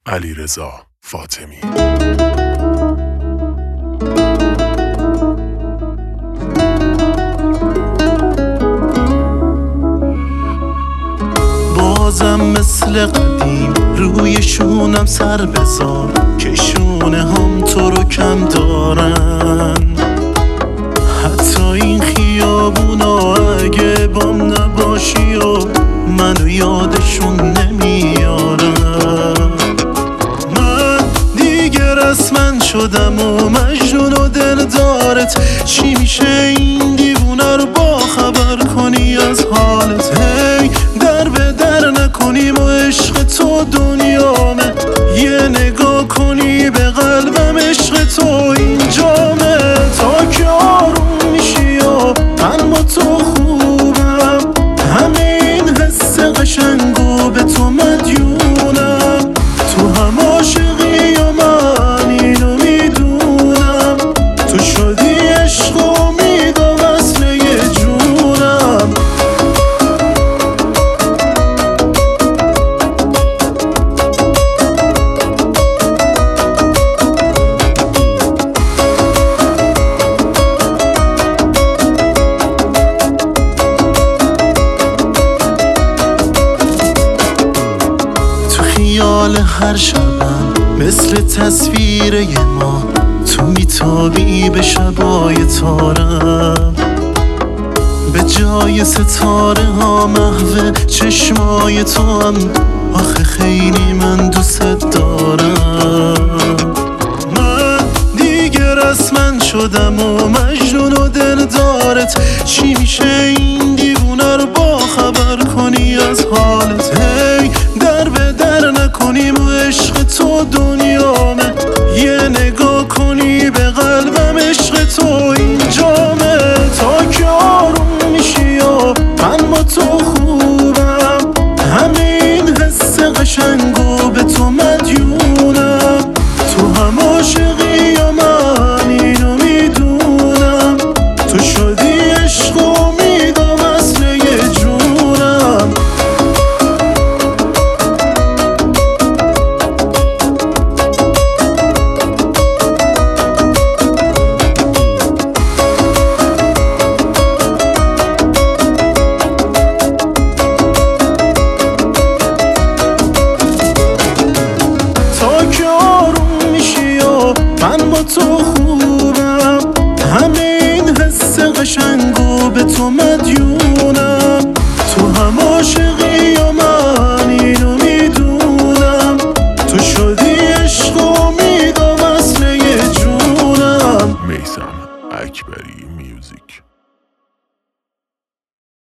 علیرضا فاطمی. بازم مثل قدیم روی شونم سر بذار که شونه هم تو رو کم دارن. حتی این خیابونا اگه بام نباشی و منو یادشون نمیارن. من دیگه رسما شدم و مجنون و دلدارت. چی میشه این دیوونه رو با خبر کنی از حالت؟ هی در به در نکنیم و عشق تو دنیامه. یه نگاه کنی به قلبم عشق تو اینجامه. تا که آروم میشی و من با تو خوبم. همین حس قشنگو به تو مدیونم. تو هم عاشقی و من اینو میدونم. تو شدی عشق و امید و وصل یه جونم. خیال هر شبم مثل تصویر ما تو میتابی به شبای تارم. به جای ستاره ها محو چشمای تو هم. آخه خیلی من دوست دارم. من دیگه رسما شدم و مجنون و دلدارت. چی میشه این دیوونه رو با خبر کنی از حالت؟ هی در به در نکنیم و عشق تو دنیامه. یه نگاه کنی به قلبم عشق تو اینجامه. تا که آروم میشی و من با تو خوبم. همین حس قشنگو به تو مدیونم. تو هم عاشقی و من اینو میدونم. تو شدی عشق و امید و وصل یه جونم. من با تو خوبم. همین حس قشنگو به تو مدیونم. تو هم عاشقی و من اینو میدونم. تو شدی عشق و امید و وصل یه جونم. میثم اکبری میوزیک.